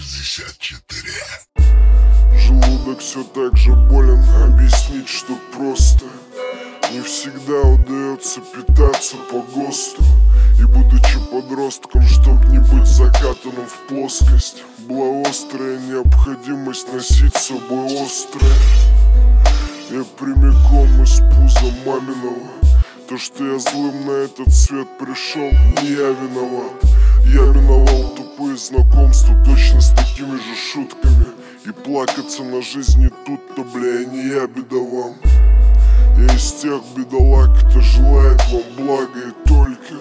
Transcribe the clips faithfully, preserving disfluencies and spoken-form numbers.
шестьдесят четыре. Желудок все так же болен, объяснить, что просто не всегда удается питаться по ГОСТу. И будучи подростком, чтоб не быть закатанным в плоскость, была острая необходимость носить с собой острое. Я прямиком из пуза маминого. То, что я злым на этот свет пришел, не я виноват. Я миновал тупые знакомства точно с такими же шутками. И плакаться на жизни тут-то, бля, не я бедовам. Я из тех бедолаг, кто желает вам блага и только,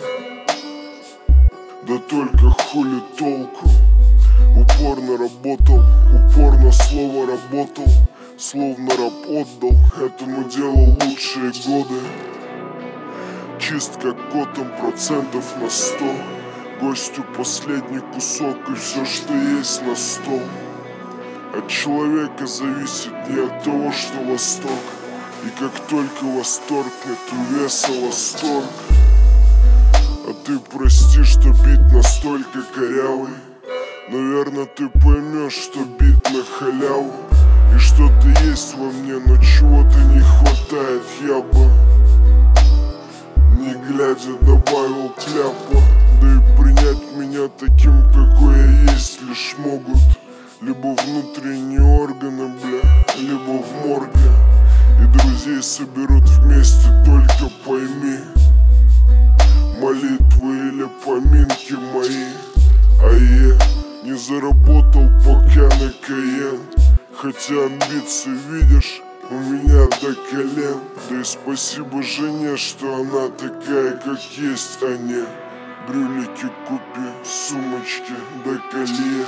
да только хули толку. Упорно работал, упорно слово работал, словно раб отдал этому делу лучшие годы. Чист как котом процентов на сто. Гостю последний кусок и все, что есть на стол. От человека зависит не от того, что восторг. И как только восторгнет, у веса восторг. А ты прости, что бит настолько корявый. Наверно, ты поймешь, что бит на халяву. И что-то есть во мне, но чего-то не хватает. Я бы, не глядя, добавил кляпа. Да и принять меня таким, какой я есть, лишь могут либо внутренние органы, бля, либо в морге. И друзей соберут вместе, только пойми, молитвы или поминки мои. А я не заработал пока на Каен, хотя амбиции, видишь, у меня до колен. Да и спасибо жене, что она такая, как есть, а не брюлики купи, сумочки до колье.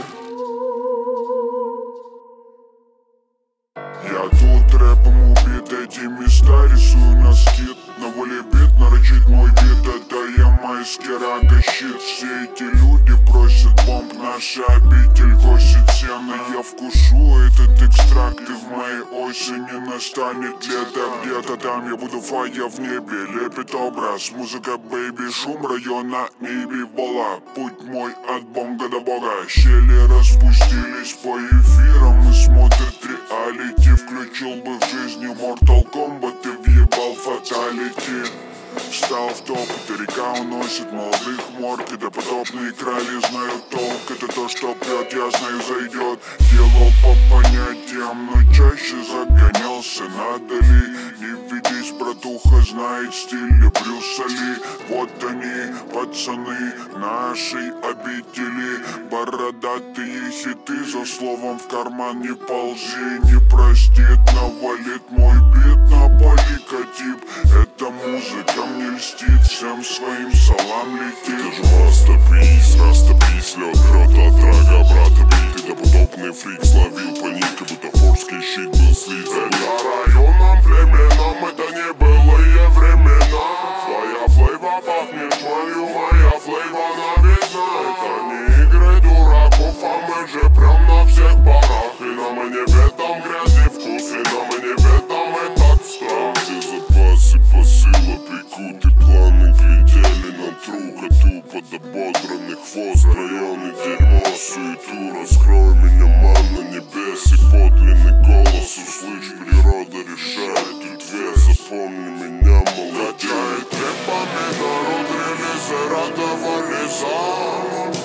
Я тут рэпом убит, эти места рисую на скид. На воле бит нарочит мой вид, это я майский рага щит. Все эти люди просят бомб, наша обитель косит сено. Я вкушу этот экстракт, и в моей осени настанет лето. Где-то там я буду фая в небе, лепит образ. Музыка, бэйби, шум района, небе вола. Путь мой от бомга до бога. Щели распустились по эфирам и смотрят реалити. Включил бы в жизни Mortal Kombat и въебал фаталити. Встал в топ, эта река уносит молодых морг. И допотопные крали знают толк. Это то, что прет, я знаю, зайдет. Делал по понятиям, но чаще загонялся надали. Не ведись, братуха, знает стиль Брюса Ли. Вот они, пацаны нашей обители. Бородатые хиты, за словом в карман не ползи. Не простит, навалит мой бит на поликотип. Это музыка мне льстит, всем своим салам летит. Ты же мастер-пис, растопись, лед, крота от рага, брата бит. Ты допотопный фрик, словил паника, бутафорский щит был слит. Это районом, племеном, это не былые времена. Твоя флейва пахнет шмалью, моя флейва новизна. Это не игры дураков, а мы же прям на всех парах. И нам и не в этом грязи вкус, и нам и не в этом этот страх. Все запасы посыла пекут, и планы глядели на трука. Тупо до бодранный хвост, районы дерьмо, суету. Раскрой меня, манна небес, и подлинный голос услышь. Природа решает тут вес, запомни меня, молодец. Качает рэпами народ, релизы радовали зал.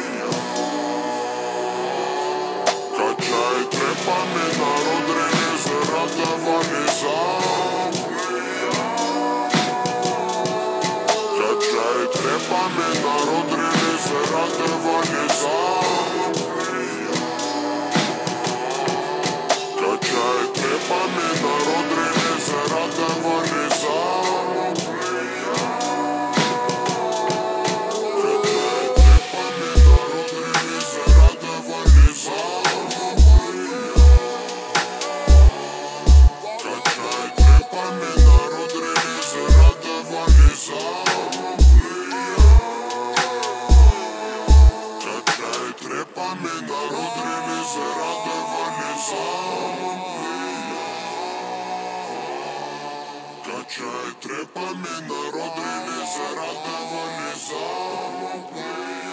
Качает рэпами народ, релизы радовали зал. Качает рэпами народ, релизы радовали зал. Качает рэпами народ, релизы радовали зал. Качает рэпами народ, релизы радовали зал. Качает рэпами народ, релизы радовали зал. Качает рэпами народ, релизы радовали зал. Качает рэпами народ, релизы радовали зал.